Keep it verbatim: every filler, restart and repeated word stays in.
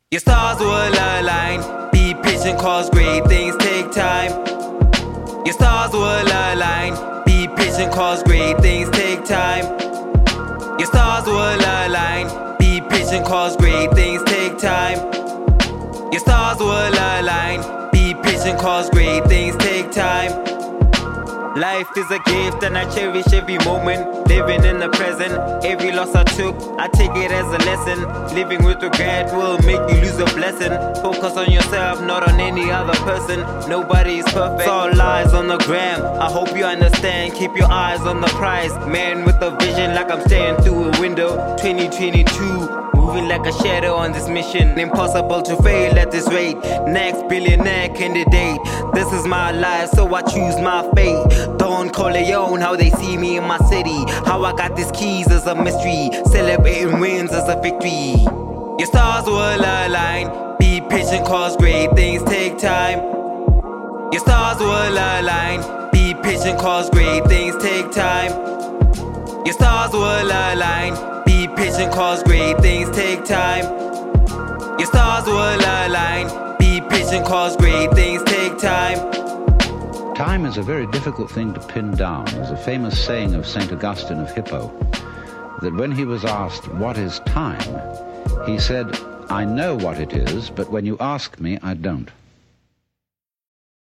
Your stars will align. Be patient cause great things take time. Your stars will align. Be patient cause great things take time. Your stars will align. Be patient cause great things take time. Your stars will align. Be patient cause great things take time. Life is a gift and I cherish every moment. Living in the present, every loss I took, I take it as a lesson. Living with regret will make you lose a blessing. Focus on yourself, not on any other person. Nobody is perfect, it's all lies on the gram. I hope you understand, keep your eyes on the prize. Man with a vision like I'm staring through a window. Twenty twenty-two, moving like a shadow on this mission. Impossible to fail at this rate. Next billionaire candidate. This is my life, so I choose my fate. Don Corleone, how they see me in my city. How I got these keys is a mystery. Celebrating wins is a victory. Your stars will align. Be patient cause great things take time. Your stars will align. Be patient cause great things take time. Your stars will align. Be patient cause great things take time. Your stars will align. Be patient cause great things take time. Time is a very difficult thing to pin down. There's a famous saying of Saint Augustine of Hippo that when he was asked, "What is time?" he said, "I know what it is, but when you ask me, I don't."